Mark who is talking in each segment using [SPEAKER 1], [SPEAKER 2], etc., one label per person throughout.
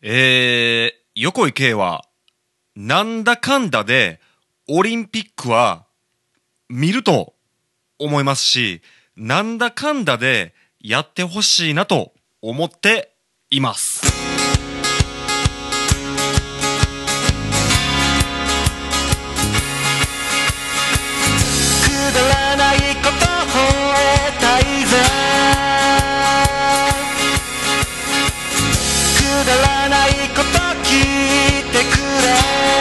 [SPEAKER 1] 横井圭は、なんだかんだで、オリンピックは、見ると思いますし、なんだかんだで、やってほしいなと思っています。
[SPEAKER 2] くだらないこと吠えたいぜ。くだらないこと聞いてくれ。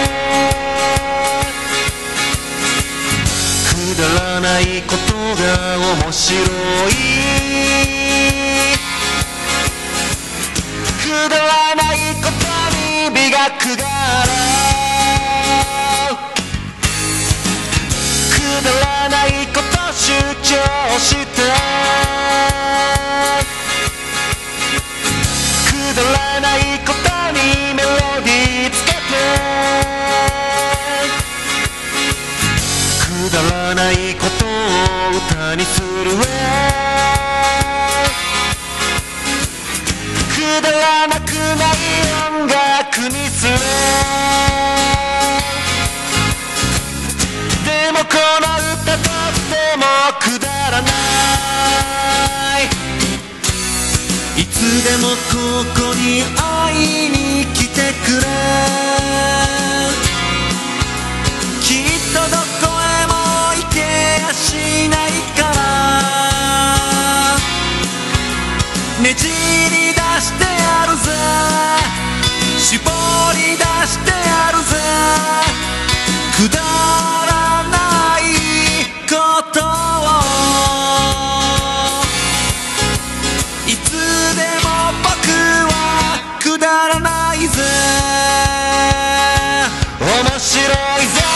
[SPEAKER 2] くだらないことが面白い。くだらないことに美学がある。くだらないこと主張して。くだらないことにメロディーつけて。くだらないことを歌にするわ。くだらなくない音楽にする。でもこの歌とってもくだらない。いつでもここに会いに来てくれ。きっとどこへも行けやしないから。ねじり出してやるぜ。絞り出してやるぜ。くだらないことをいつでも僕はくだらないぜ。面白いぜ。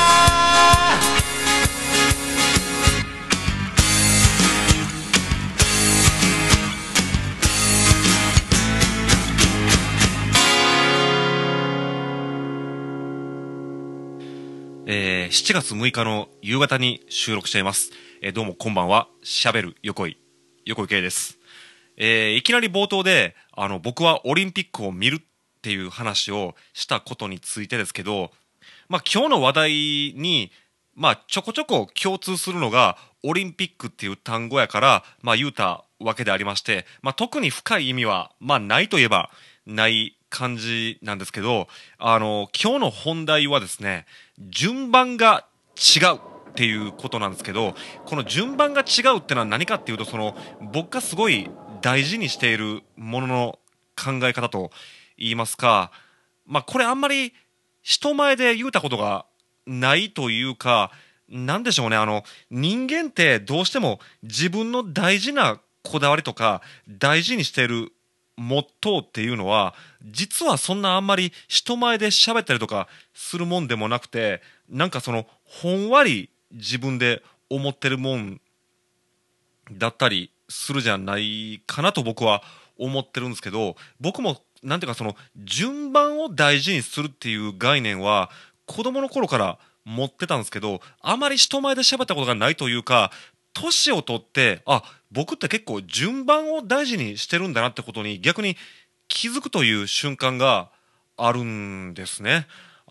[SPEAKER 1] 7月6日の夕方に収録しています。どうもこんばんは。しゃべる横井圭です。いきなり冒頭で、僕はオリンピックを見るっていう話をしたことについてですけど、今日の話題に、ちょこちょこ共通するのが、オリンピックっていう単語やから、言うたわけでありまして、特に深い意味は、ないといえばない感じなんですけど、今日の本題はですね、順番が違うっていうことなんですけど、この順番が違うってのは何かっていうと、僕がすごい大事にしているものの考え方と言いますか、これあんまり人前で言うたことがないというか、なんでしょうね、人間ってどうしても自分の大事なこだわりとか大事にしているモットーっていうのは、実はそんなあんまり人前で喋ったりとかするもんでもなくて、なんかほんわり自分で思ってるもんだったりするじゃないかなと僕は思ってるんですけど、僕もなんていうか順番を大事にするっていう概念は子供の頃から持ってたんですけど、あまり人前で喋ったことがないというか、年を取って、僕って結構順番を大事にしてるんだなってことに逆に気づくという瞬間があるんですね。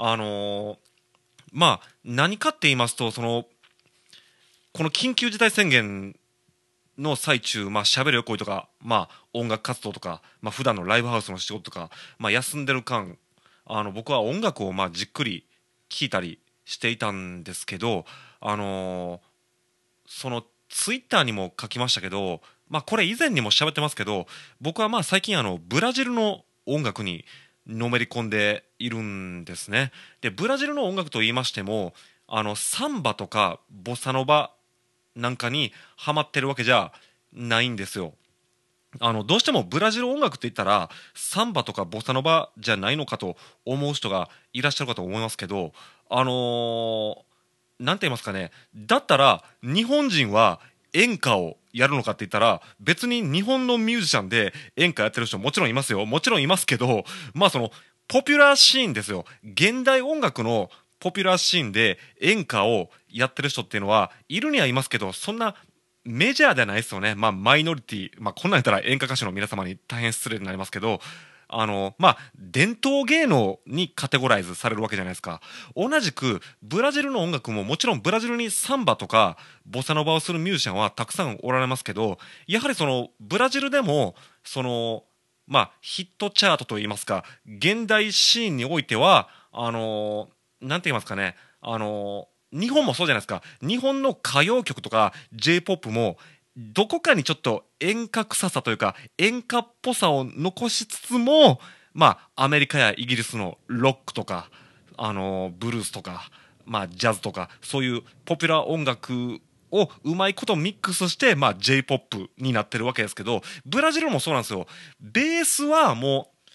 [SPEAKER 1] 何かって言いますと、この緊急事態宣言の最中、喋る横井とか、音楽活動とか、普段のライブハウスの仕事とか、休んでる間、僕は音楽をじっくり聴いたりしていたんですけど、ツイッターにも書きましたけど、これ以前にも喋ってますけど、僕は最近ブラジルの音楽にのめり込んでいるんですね。で、ブラジルの音楽と言いましても、サンバとかボサノバなんかにハマってるわけじゃないんですよ。どうしてもブラジル音楽って言ったらサンバとかボサノバじゃないのかと思う人がいらっしゃるかと思いますけど、なんて言いますかね、だったら日本人は演歌をやるのかって言ったら、別に日本のミュージシャンで演歌やってる人もちろんいますよ。もちろんいますけど、ポピュラーシーンですよ。現代音楽のポピュラーシーンで演歌をやってる人っていうのはいるにはいますけど、そんなメジャーではないですよね。マイノリティ、こんなん言ったら演歌歌手の皆様に大変失礼になりますけど、 伝統芸能にカテゴライズされるわけじゃないですか。同じくブラジルの音楽ももちろんブラジルにサンバとかボサノバをするミュージシャンはたくさんおられますけど、やはりそのブラジルでもそのヒットチャートといいますか現代シーンにおいてはなんて言いますかね、日本もそうじゃないですか。日本の歌謡曲とか J-POP もどこかにちょっと演歌臭さというか演歌っぽさを残しつつも、アメリカやイギリスのロックとか、ブルースとか、ジャズとかそういうポピュラー音楽をうまいことミックスして、J-POP になってるわけですけど、ブラジルもそうなんですよ。ベースはもう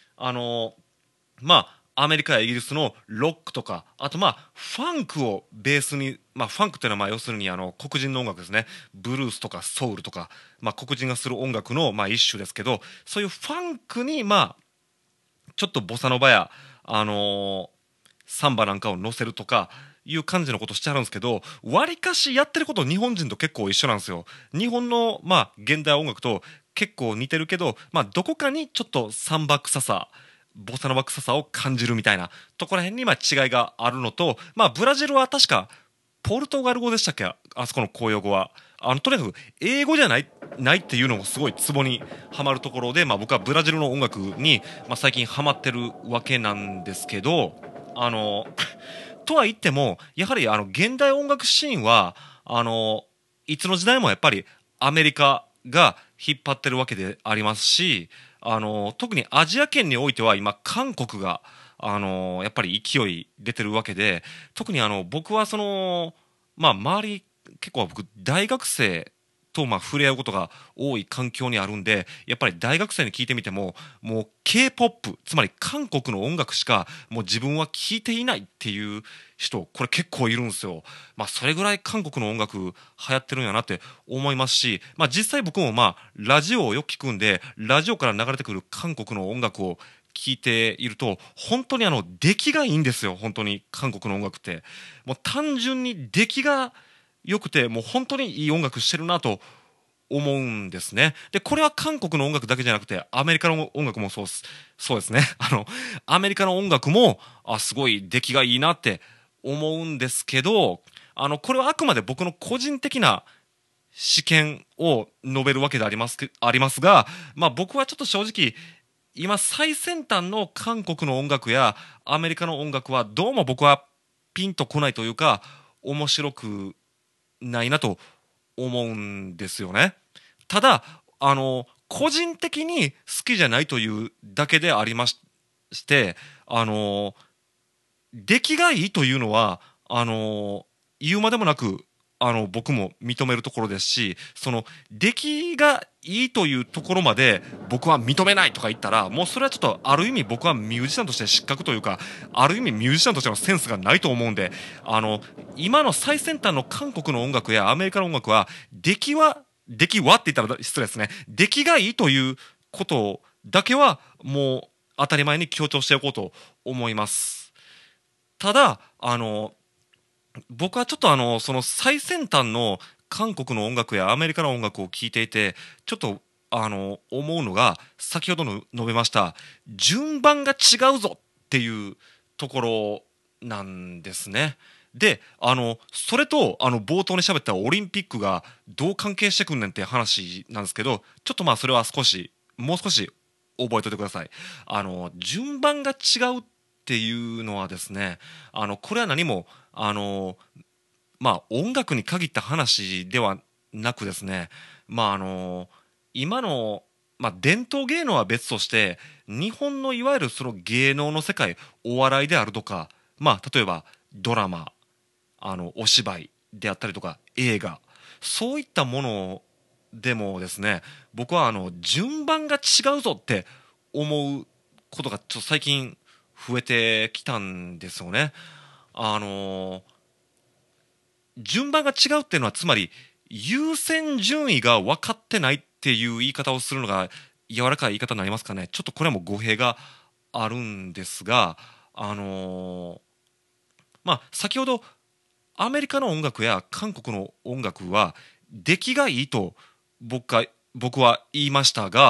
[SPEAKER 1] アメリカやイギリスのロックとか、あとファンクをベースに、ファンクっていうのは要するに黒人の音楽ですね。ブルースとかソウルとか、黒人がする音楽の一種ですけど、そういうファンクにちょっとボサノバやサンバなんかを乗せるとかいう感じのことしてはるんですけど、わりかしやってること日本人と結構一緒なんですよ。日本の現代音楽と結構似てるけど、どこかにちょっとサンバ臭さボサノバ臭さを感じるみたいなところら辺に違いがあるのと、ブラジルは確かポルトガル語でしたっけ、あそこの公用語は。とにかく英語じゃないっていうのもすごいツボにはまるところで、僕はブラジルの音楽に、最近ハマってるわけなんですけど、とは言ってもやはり現代音楽シーンはいつの時代もやっぱりアメリカが引っ張ってるわけでありますし、特にアジア圏においては今韓国がやっぱり勢い出てるわけで、特に僕は周り結構僕大学生と触れ合うことが多い環境にあるんで、やっぱり大学生に聞いてみてももう K-POP つまり韓国の音楽しかもう自分は聞いていないっていう人これ結構いるんですよ。それぐらい韓国の音楽流行ってるんやなって思いますし、実際僕もラジオをよく聞くんで、ラジオから流れてくる韓国の音楽を聞いていると本当に出来がいいんですよ。本当に韓国の音楽ってもう単純に出来が良くてもう本当にいい音楽してるなと思うんですね。でこれは韓国の音楽だけじゃなくてアメリカの音楽もそうですね。アメリカの音楽もすごい出来がいいなって思うんですけど、これはあくまで僕の個人的な試験を述べるわけでありますが、僕はちょっと正直今最先端の韓国の音楽やアメリカの音楽はどうも僕はピンとこないというか面白くないなと思うんですよね。ただ個人的に好きじゃないというだけでありまして出来がいいというのは言うまでもなく僕も認めるところですし、その出来がいいというところまで僕は認めないとか言ったらもうそれはちょっとある意味僕はミュージシャンとして失格というか、ある意味ミュージシャンとしてのセンスがないと思うんで、今の最先端の韓国の音楽やアメリカの音楽は出来はって言ったら失礼ですね、出来がいいということだけはもう当たり前に強調しておこうと思います。ただ僕はちょっとその最先端の韓国の音楽やアメリカの音楽を聴いていてちょっと思うのが先ほどの述べました順番が違うぞっていうところなんですね。でそれと冒頭に喋ったオリンピックがどう関係してくんねんって話なんですけど、ちょっとそれはもう少し覚えておいてください。順番が違うっていうのはですね、これは何も音楽に限った話ではなくですね、今の、伝統芸能は別として日本のいわゆるその芸能の世界お笑いであるとか、例えばドラマお芝居であったりとか映画そういったものでもですね、僕は順番が違うぞって思うことがちょっと最近増えてきたんですよね。順番が違うっていうのはつまり優先順位が分かってないっていう言い方をするのが柔らかい言い方になりますかね。ちょっとこれも語弊があるんですが、先ほどアメリカの音楽や韓国の音楽は出来がいいと僕は言いましたが、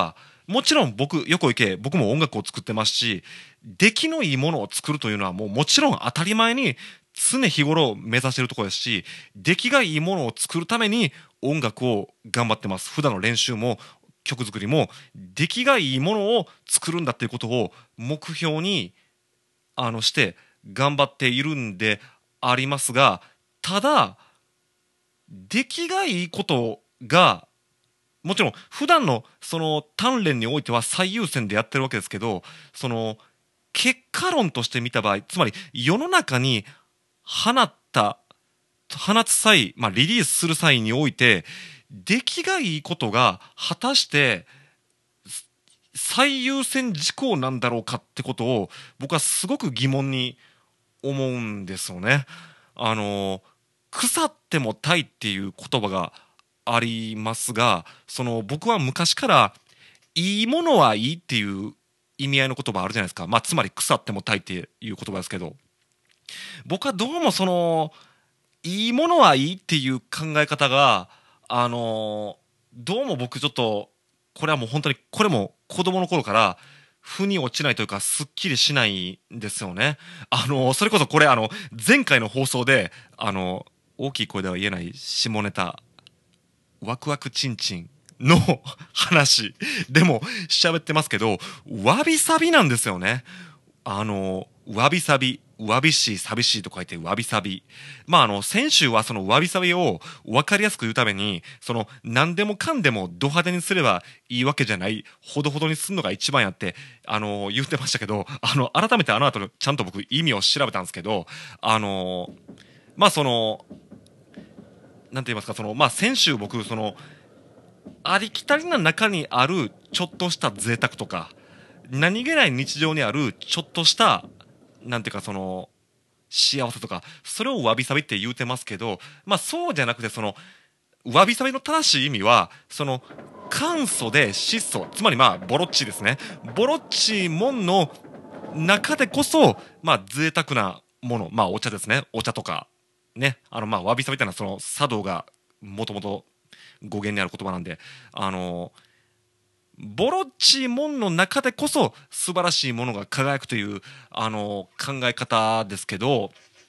[SPEAKER 1] もちろん横井圭、僕も音楽を作ってますし、出来のいいものを作るというのはもちろん当たり前に常日頃目指してるところですし、出来がいいものを作るために音楽を頑張ってます。普段の練習も曲作りも出来がいいものを作るんだっていうことを目標にして頑張っているんでありますが、ただ出来がいいことがもちろん普段のその鍛錬においては最優先でやってるわけですけど、その結果論として見た場合、つまり世の中に放つ際、リリースする際において出来がいいことが果たして最優先事項なんだろうかってことを僕はすごく疑問に思うんですよね。腐っても鯛っていう言葉がありますが、僕は昔からいいものはいいっていう意味合いの言葉あるじゃないですか。つまり腐っても鯛っていう言葉ですけど、僕はどうもいいものはいいっていう考え方がどうも僕ちょっとこれはもう本当にこれも子供の頃から腑に落ちないというかすっきりしないんですよね。それこそこれ前回の放送で大きい声では言えない下ネタワクワクチンチンの話でも喋ってますけど、わびさびなんですよね。わびさび、わびしい、寂しいと書いてわびさび。先週はそのわびさびを分かりやすく言うために、何でもかんでもド派手にすればいいわけじゃない、ほどほどにするのが一番やって、言ってましたけど、改めて後ちゃんと僕意味を調べたんですけど、なんて言いますか、先週僕、ありきたりな中にあるちょっとした贅沢とか、何気ない日常にあるちょっとしたなんていうか幸せとか、それをわびさびって言うてますけど、そうじゃなくてわびさびの正しい意味は簡素で質素、つまりボロッチですね。ボロッチもんの中でこそ贅沢なもの、お茶ですね。お茶とかね、わびさびってのは茶道がもともと語源にある言葉なんで、ボロッチもんの中でこそ素晴らしいものが輝くという考え方ですけど、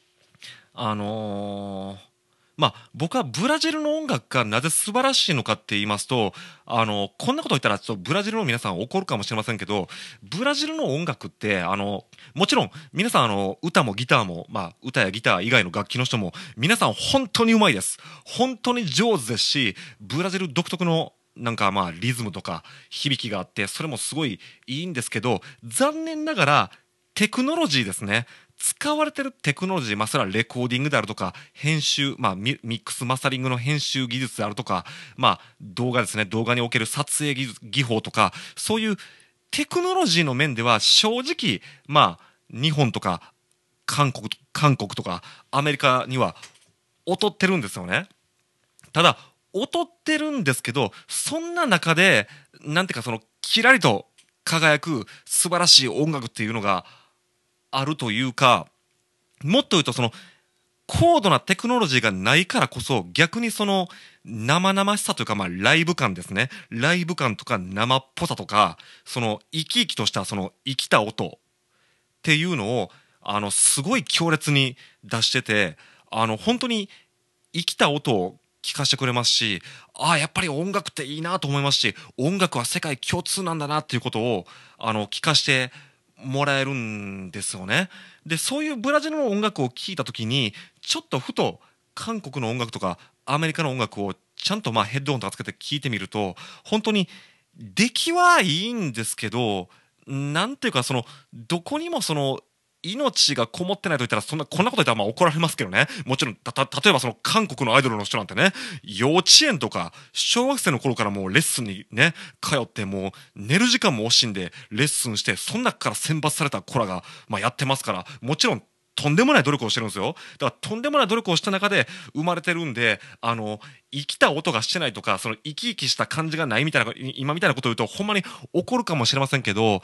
[SPEAKER 1] 僕はブラジルの音楽がなぜ素晴らしいのかって言いますと、こんなこと言ったらちょっとブラジルの皆さん怒るかもしれませんけど、ブラジルの音楽ってもちろん皆さん歌もギターも、歌やギター以外の楽器の人も皆さん本当にうまいです。本当に上手ですし、ブラジル独特のなんかリズムとか響きがあって、それもすごいいいんですけど、残念ながらテクノロジーですね。使われてるテクノロジー、それはレコーディングであるとか編集、ミックスマスタリングの編集技術であるとか、動画ですね、動画における撮影技法とか、そういうテクノロジーの面では正直日本とか韓国とかアメリカには劣ってるんですよね。ただ劣ってるんですけど、そんな中でなんていうかキラリと輝く素晴らしい音楽っていうのがあるというか、もっと言うと高度なテクノロジーがないからこそ逆に生々しさというか、ライブ感ですね。ライブ感とか生っぽさとか、生き生きとした生きた音っていうのをすごい強烈に出してて、本当に生きた音を聞かせてくれますし、やっぱり音楽っていいなと思いますし、音楽は世界共通なんだなっていうことを聞かせてもらえるんですよね。でそういうブラジルの音楽を聴いた時にちょっとふと韓国の音楽とかアメリカの音楽をちゃんとヘッドホンとかつけて聴いてみると、本当に出来はいいんですけど、なんていうかどこにも命がこもってないと言ったらこんなこと言ったら怒られますけどね。もちろん例えば韓国のアイドルの人なんてね、幼稚園とか小学生の頃からもうレッスンにね通って、もう寝る時間も惜しんでレッスンして、その中から選抜された子らがやってますから、もちろんとんでもない努力をしてるんですよ。だからとんでもない努力をした中で生まれてるんで、生きた音がしてないとか生き生きした感じがないみたいな、今みたいなことを言うとほんまに怒るかもしれませんけど、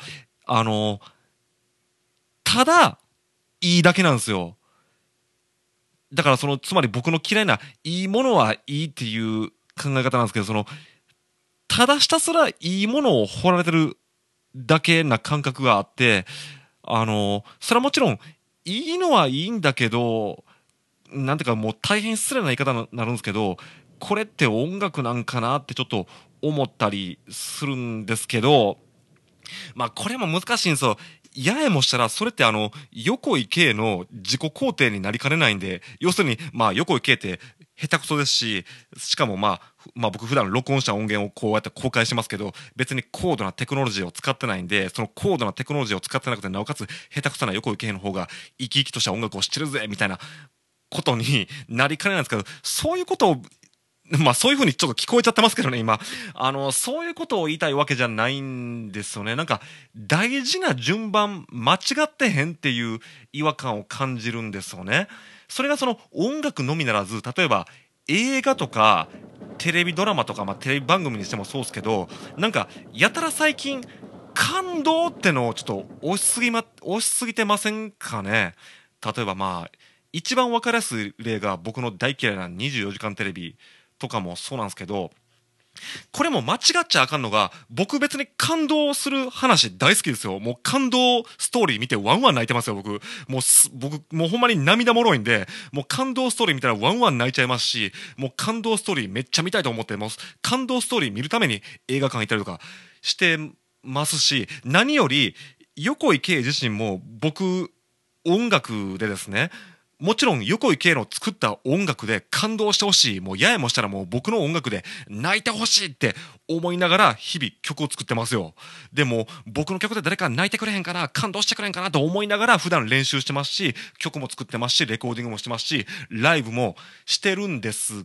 [SPEAKER 1] ただいいだけなんですよ。だからつまり僕の嫌いないいものはいいっていう考え方なんですけど、 ただひたすらいいものを掘られてるだけな感覚があって、それはもちろんいいのはいいんだけど、なんていうかもう大変失礼な言い方になるんですけど、これって音楽なんかなってちょっと思ったりするんですけど、まあこれも難しいんですよ。ややもしたらそれって横井圭の自己肯定になりかねないんで、要するにまあ横井圭って下手くそですし、しかもまあ僕普段録音した音源をこうやって公開してますけど、別に高度なテクノロジーを使ってないんで、その高度なテクノロジーを使ってなくて、なおかつ下手くそな横井圭の方が生き生きとした音楽を知ってるぜみたいなことになりかねないんですけど、そういうことをまあそういう風にちょっと聞こえちゃってますけどね、今。そういうことを言いたいわけじゃないんですよね。なんか、大事な順番間違ってへんっていう違和感を感じるんですよね。それがその音楽のみならず、例えば映画とかテレビドラマとか、まあテレビ番組にしてもそうですけど、なんか、やたら最近、感動ってのをちょっと押しすぎてませんかね。例えばまあ、一番わかりやすい例が僕の大嫌いな24時間テレビとかもそうなんですけど、これも間違っちゃあかんのが、僕別に感動する話大好きですよ。もう感動ストーリー見てワンワン泣いてますよ、僕。僕、もうほんまに涙もろいんで、もう感動ストーリー見たらワンワン泣いちゃいますし、もう感動ストーリーめっちゃ見たいと思って、もう感動ストーリー見るために映画館行ったりとかしてますし、何より、横井圭自身も僕、音楽でですね、もちろん横井圭の作った音楽で感動してほしい、もうややもしたらもう僕の音楽で泣いてほしいって思いながら日々曲を作ってますよ。でも僕の曲で誰か泣いてくれへんかな、感動してくれへんかなと思いながら普段練習してますし、曲も作ってますし、レコーディングもしてますし、ライブもしてるんです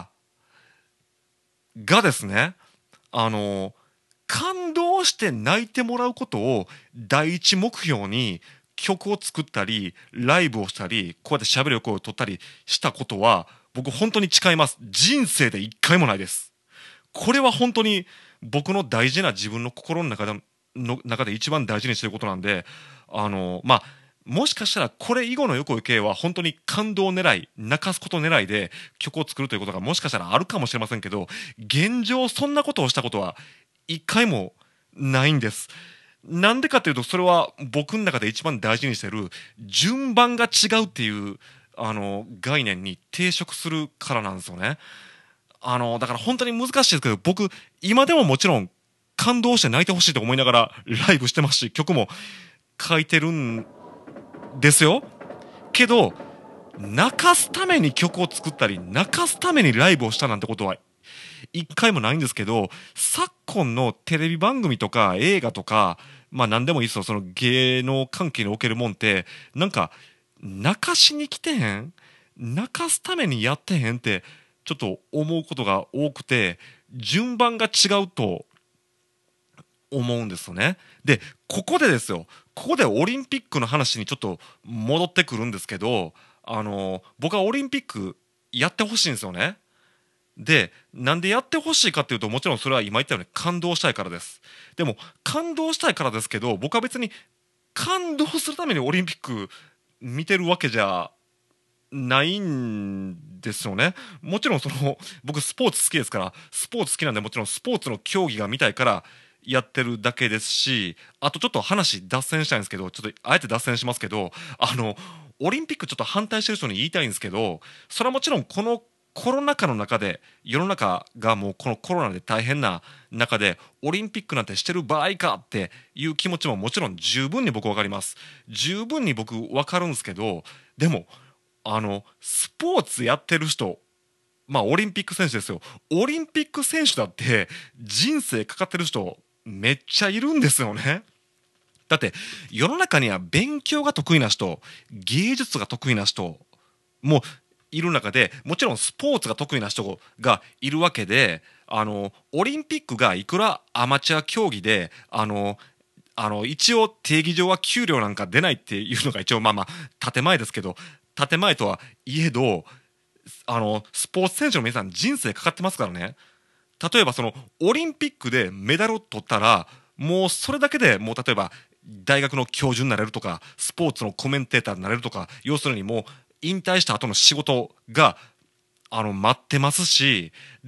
[SPEAKER 1] がですね、あの感動して泣いてもらうことを第一目標に曲を作ったりライブをしたりこうやって喋る声を取ったりしたことは僕本当に誓います。人生で一回もないです。これは本当に僕の大事な自分の心の中で一番大事にしてることなんで、まあもしかしたらこれ以後の横井圭は本当に感動狙い泣かすこと狙いで曲を作るということがもしかしたらあるかもしれませんけど、現状そんなことをしたことは一回もないんです。なんでかというとそれは僕の中で一番大事にしてる順番が違うっていう概念に抵触するからなんですよね。だから本当に難しいですけど、僕今でももちろん感動して泣いてほしいと思いながらライブしてますし曲も書いてるんですよ。けど泣かすために曲を作ったり泣かすためにライブをしたなんてことは一回もないんですけど、昨今のテレビ番組とか映画とか、まあ何でもいいですよ、その芸能関係におけるもんってなんか泣かしに来てへん、泣かすためにやってへんってちょっと思うことが多くて、順番が違うと思うんですよね。でここでですよ、ここでオリンピックの話にちょっと戻ってくるんですけど、僕はオリンピックやってほしいんですよね。でなんでやってほしいかっていうと、もちろんそれは今言ったように感動したいからです。でも感動したいからですけど、僕は別に感動するためにオリンピック見てるわけじゃないんですよね。もちろん僕スポーツ好きですから、スポーツ好きなんでもちろんスポーツの競技が見たいからやってるだけですし、あとちょっと話脱線したいんですけど、ちょっとあえて脱線しますけど、オリンピックちょっと反対してる人に言いたいんですけど、それはもちろんこのコロナ禍の中で世の中がもうこのコロナで大変な中でオリンピックなんてしてる場合かっていう気持ちももちろん十分に僕分かります。十分に僕分かるんですけど、でもスポーツやってる人、まあオリンピック選手ですよ。オリンピック選手だって人生かかってる人めっちゃいるんですよね。だって世の中には勉強が得意な人、芸術が得意な人もいる中で、もちろんスポーツが得意な人がいるわけで、オリンピックがいくらアマチュア競技で一応定義上は給料なんか出ないっていうのが一応まあまあ建前ですけど、建前とはいえどスポーツ選手の皆さん人生かかってますからね。例えばオリンピックでメダルを取ったらもうそれだけでもう例えば大学の教授になれるとかスポーツのコメンテーターになれるとか、要するにもう引退した後の仕事が待ってますし、で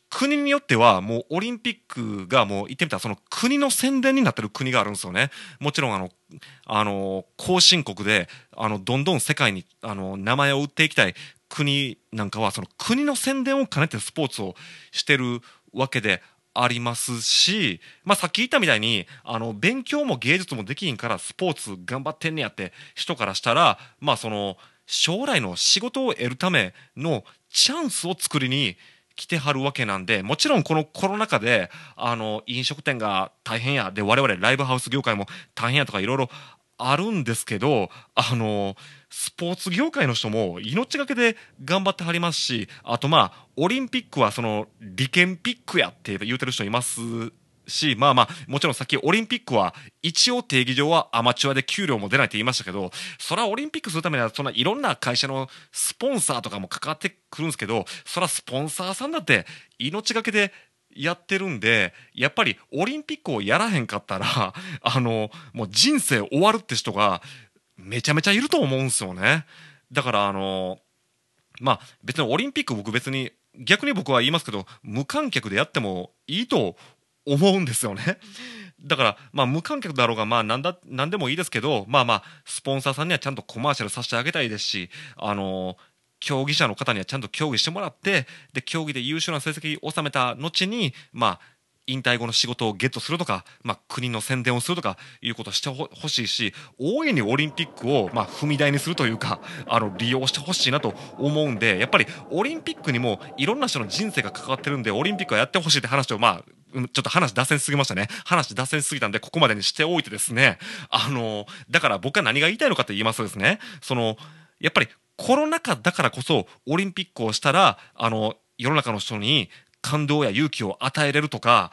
[SPEAKER 1] 国によってはもうオリンピックがもう言ってみたらその国の宣伝になってる国があるんですよね。もちろん後進国でどんどん世界に名前を売っていきたい国なんかはその国の宣伝を兼ねてスポーツをしてるわけでありますし、まあ、さっき言ったみたいに勉強も芸術もできひんからスポーツ頑張ってんねやって人からしたら、まあ、その将来の仕事を得るためのチャンスを作りに来てはるわけなんで、もちろんこのコロナ禍で飲食店が大変やで我々ライブハウス業界も大変やとかいろいろあるんですけど、スポーツ業界の人も命がけで頑張ってはりますし、あとまあオリンピックはその利権ピックやって言うてる人いますし、まあまあもちろんさっきオリンピックは一応定義上はアマチュアで給料も出ないって言いましたけど、それはオリンピックするためにはそんないろんな会社のスポンサーとかも関わってくるんですけど、それはスポンサーさんだって命がけでやってるんで、やっぱりオリンピックをやらへんかったらもう人生終わるって人がめちゃめちゃいると思うんですよね。だからまあ別にオリンピック僕別に逆に僕は言いますけど無観客でやってもいいと思うんですよね。だからまあ無観客だろうがまあなんでもいいですけど、まあまあスポンサーさんにはちゃんとコマーシャルさせてあげたいですし、競技者の方にはちゃんと競技してもらって、で競技で優秀な成績を収めた後にまあ引退後の仕事をゲットするとか、まあ、国の宣伝をするとかいうことをしてほしいし、大いにオリンピックをまあ踏み台にするというか利用してほしいなと思うんで、やっぱりオリンピックにもいろんな人の人生が関わってるんで、オリンピックはやってほしいって話をまあちょっと話脱線しすぎましたね。話脱線しすぎたんでここまでにしておいてですね、だから僕は何が言いたいのかと言いますとですね、やっぱりコロナ禍だからこそオリンピックをしたら世の中の人に感動や勇気を与えれるとか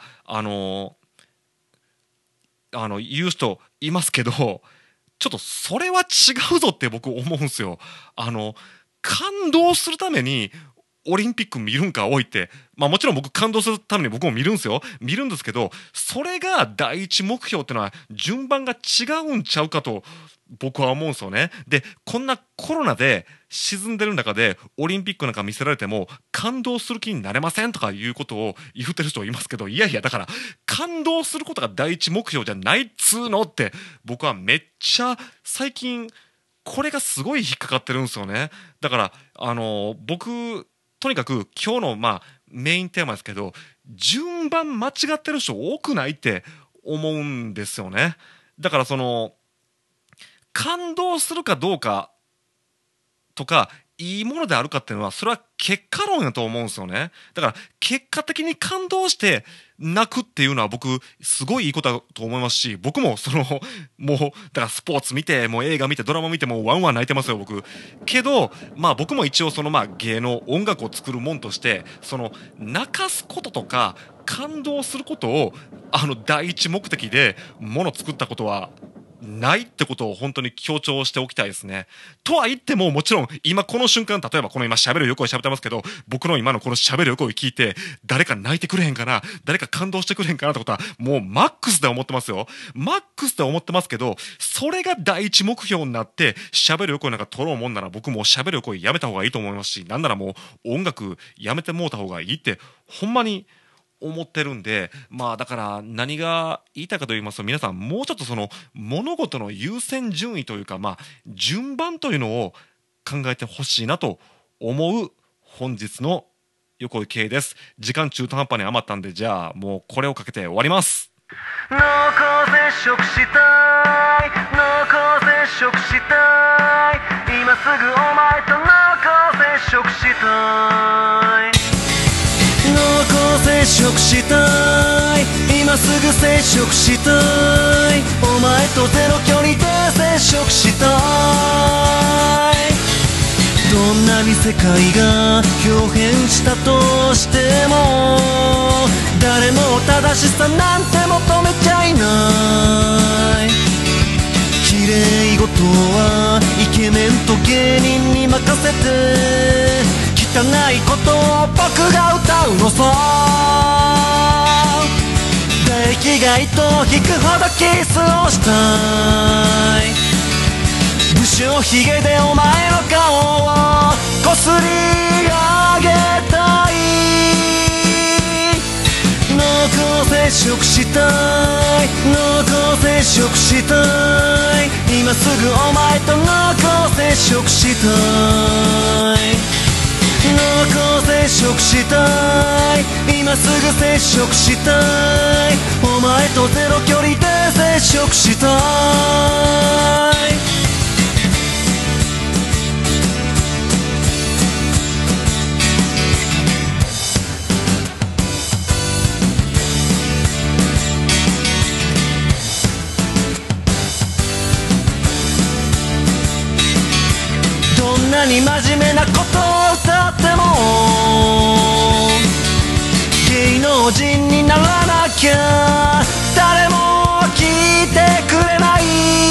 [SPEAKER 1] 言う人いますけど、ちょっとそれは違うぞって僕思うんですよ。感動するためにオリンピック見るんかおいって、まあもちろん僕感動するために僕も見るんですよ。見るんですけど、それが第一目標ってのは順番が違うんちゃうかと僕は思うんですよね。でこんなコロナで沈んでる中でオリンピックなんか見せられても感動する気になれませんとかいうことを言ってる人いますけど、いやいやだから感動することが第一目標じゃないっつうのって僕はめっちゃ最近これがすごい引っかかってるんですよね。だから僕とにかく今日のまあメインテーマですけど、順番間違ってる人多くないって思うんですよね。だから感動するかどうかとかいいものであるかっていうのはそれは結果論やと思うんですよね。だから結果的に感動して泣くっていうのは僕すごいいいことだと思いますし、僕ももうだからスポーツ見てもう映画見てドラマ見てもうワンワン泣いてますよ僕。けどまあ僕も一応まあ芸能音楽を作るもんとして泣かすこととか感動することを第一目的でもの作ったことはないってことを本当に強調しておきたいですね。とは言ってももちろん今この瞬間、例えばこの今喋る横に喋ってますけど、僕の今のこの喋る横に聞いて誰か泣いてくれへんかな、誰か感動してくれへんかなってことはもうマックスで思ってますよ。マックスで思ってますけど、それが第一目標になって喋る横になんか撮ろうもんなら僕もう喋る横にやめた方がいいと思いますし、なんならもう音楽やめてもうた方がいいってほんまに思ってるんで、まあだから何が言いたいかと言いますと、皆さんもうちょっと物事の優先順位というかまあ順番というのを考えてほしいなと思う本日の横井圭です。時間中途半端に余ったんで、じゃあもうこれをかけて終わります。
[SPEAKER 2] 濃厚接触したい、濃厚接触したい、今すぐお前と濃厚接触したい、濃厚接触したい、今すぐ接触したい、お前とゼロ距離で接触したい。どんなに世界が表変したとしても誰も正しさなんて求めちゃいない。綺麗事はイケメンと芸人に任せて、汚いことを僕が歌うのさ。唾液が糸を引くほどキスをしたい。武将髭でお前の顔をこすり上げたい。 触したい濃厚接触したい今すぐお前と濃厚接触したい濃厚接触したい今すぐ接触したいお前とゼロ距離で接触したいどんなに真面目なことを歌っても芸能人にならなきゃ誰も聞いてくれない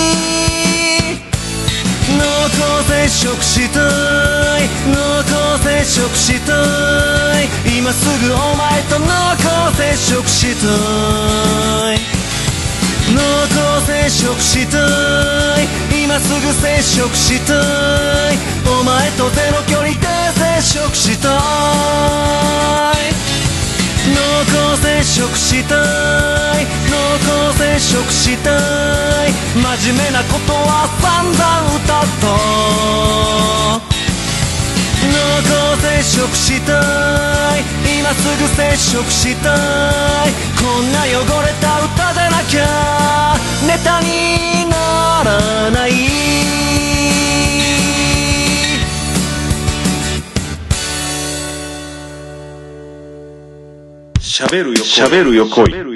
[SPEAKER 2] 濃厚接触したい濃厚接触したい今すぐお前と濃厚接触したい濃厚接触したい今すぐ接触したいお前とゼロ距離で接触したい濃厚接触したい濃厚接触したい真面目なことは散々歌った濃厚接触したい今すぐ接触したいこんな汚れた歌でなきゃネタにならない
[SPEAKER 1] しゃべるよこい